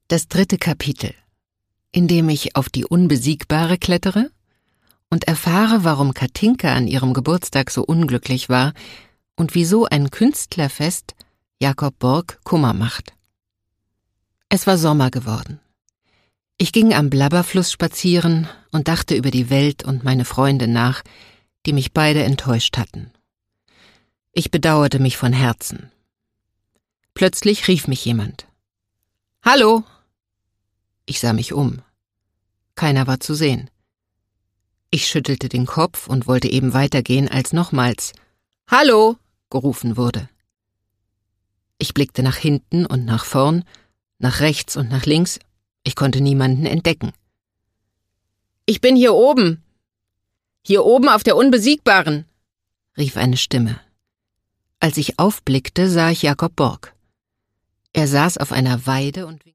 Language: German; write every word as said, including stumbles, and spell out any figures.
Das dritte Kapitel, in dem ich auf die Unbesiegbare klettere und erfahre, warum Katinka an ihrem Geburtstag so unglücklich war und wieso ein Künstlerfest Jakob Borg Kummer macht. Es war Sommer geworden. Ich ging am Blabberfluss spazieren und dachte über die Welt und meine Freunde nach, die mich beide enttäuscht hatten. Ich bedauerte mich von Herzen. Plötzlich rief mich jemand. »Hallo!« Ich sah mich um. Keiner war zu sehen. Ich schüttelte den Kopf und wollte eben weitergehen, als nochmals »Hallo!« gerufen wurde. Ich blickte nach hinten und nach vorn, nach rechts und nach links. Ich konnte niemanden entdecken. »Ich bin hier oben! Hier oben auf der Unbesiegbaren!« rief eine Stimme. Als ich aufblickte, sah ich Jakob Borg. Er saß auf einer Weide und